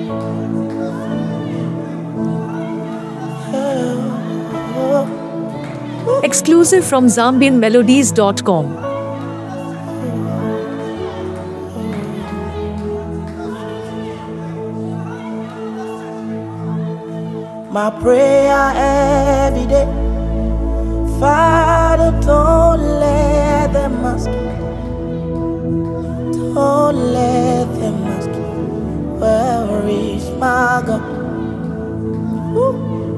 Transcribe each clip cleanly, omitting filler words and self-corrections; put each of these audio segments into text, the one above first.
Exclusive from ZambianMelodies.com. My prayer every day, Father, don't let them ask, don't let them ask, where is my God? Ooh.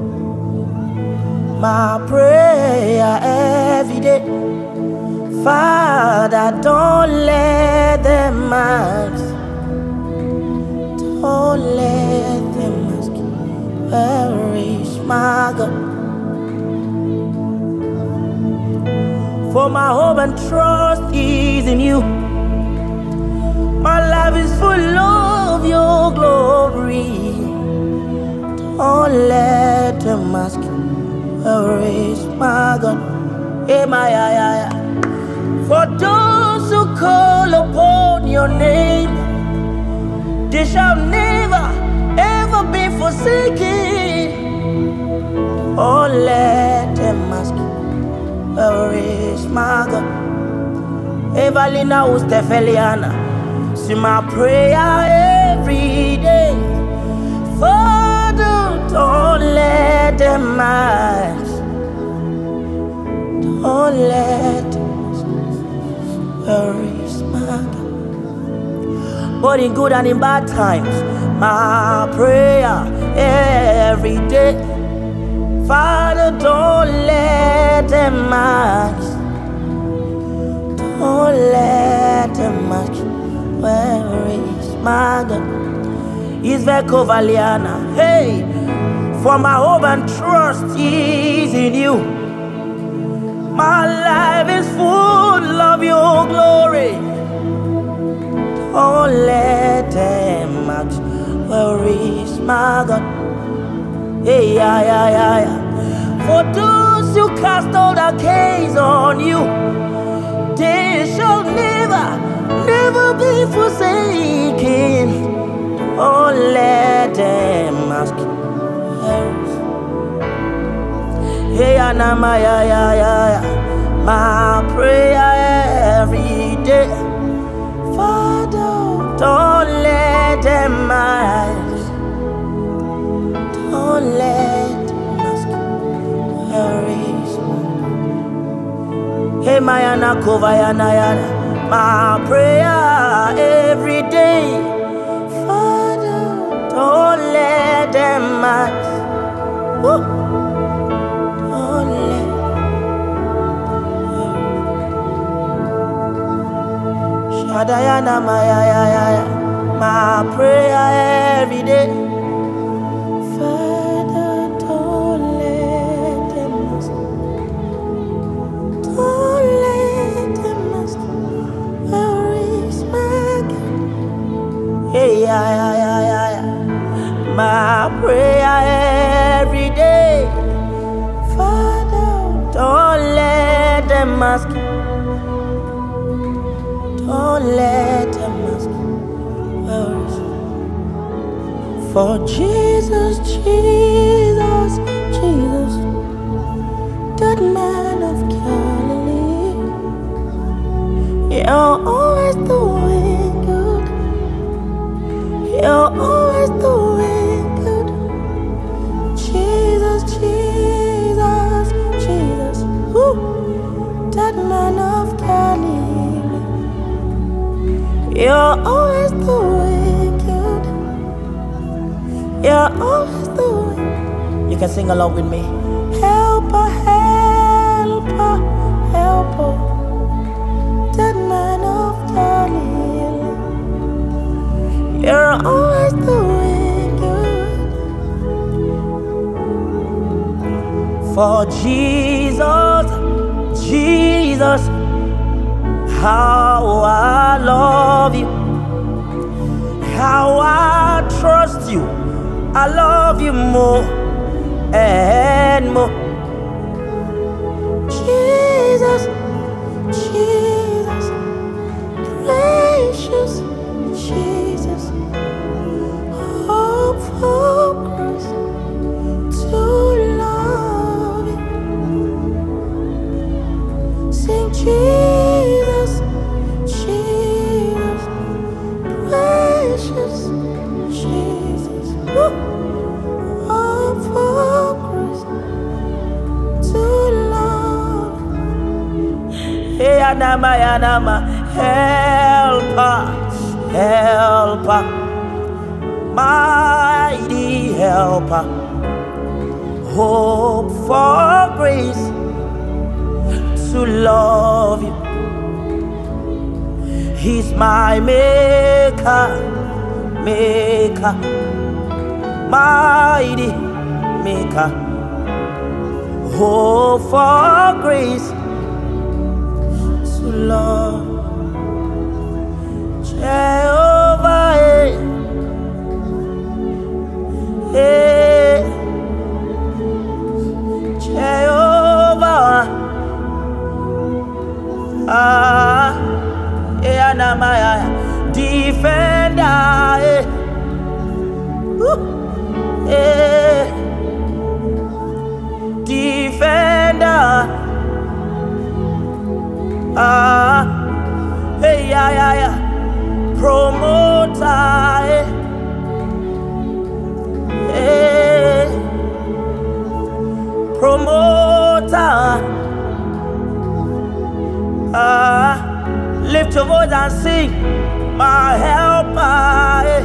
My prayer every day, Father, don't let them ask, don't let them ask, where is my God? For my hope and trust is in you. My life is full of your glory. Don't let them ask, where is my God? For those who call upon your name, they shall never, ever be forsaken. Oh, let them ask, where is my God? Evalina Ustefeliana, see my prayer every day. Father, don't let them ask, don't let them ask, where is my God? But in good and in bad times, my prayer every day, Father, don't let them ask, don't let them ask, where is my God? Isveko Valiana, hey, for my hope and trust is in you. My life is full of your glory. Don't let them ask, where is my God? Hey, for those who cast all their cares on you, they shall never, never be forsaken. Oh, let them ask, hey, my prayer every day, Father, don't let them ask, don't let them ask, where is my, hey, Mayana Kovayana, my prayer every day, Father, don't let them ask, woo. Don't let, Shadayana Maya, my prayer every day, Father, don't let them ask, don't let them ask, where is my God? Hey, my prayer every day, Father, don't let them ask, don't let them ask, where is, for Jesus, Jesus, Jesus, that man of Galilee, you're always doing good, you're always doing good. Jesus, Jesus, Jesus, woo, that man of Galilee, you're always doing good, you're always doing. You can sing along with me. Helper, helper, helper, that man of Galilee, you're always doing good. For Jesus, Jesus, how I love you, how I trust you, I love you more and more. Jesus, Jesus, precious Jesus, oh Yanama, helper, helper, mighty helper, hope for grace to love you. He's my maker, maker, mighty maker, hope for grace to love. Jehovah, Jehovah, defender, defender, promoter, promoter, lift your voice and sing, my helper,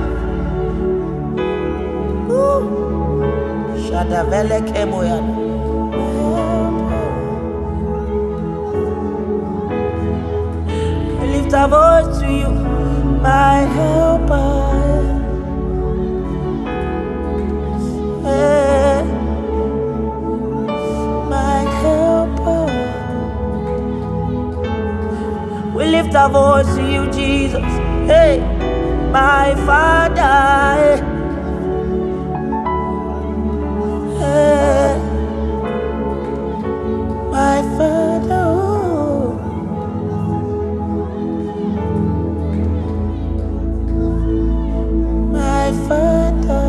Shadavele Kemoyan. We lift our voice to you, my helper, my helper. We lift our voice to you, Jesus. Hey, my Father. Hey, my Father. My Father.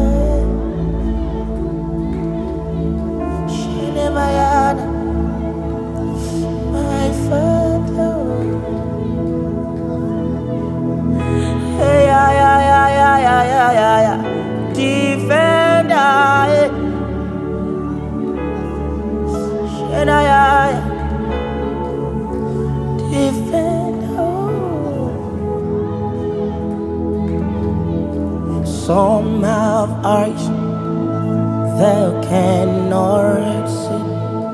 Shinemayana. My Father. Hey, defender, defender. Some have eyes that cannot see.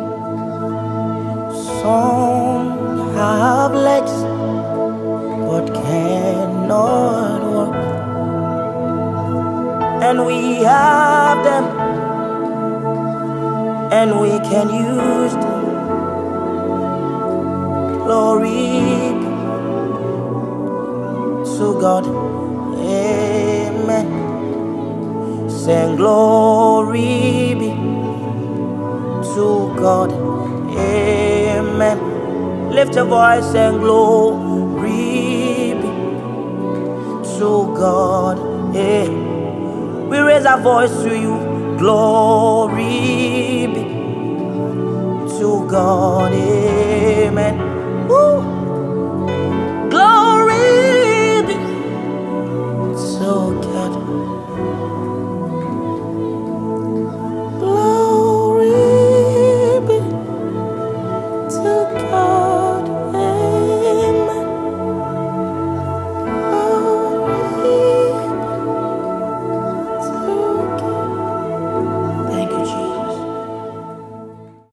Some have legs but cannot walk, and we have them, and we can use them. Glory to God, amen. Sing glory be to God, amen. Lift your voice and glory be to God, amen. We raise our voice to you, glory be to God, amen. Woo.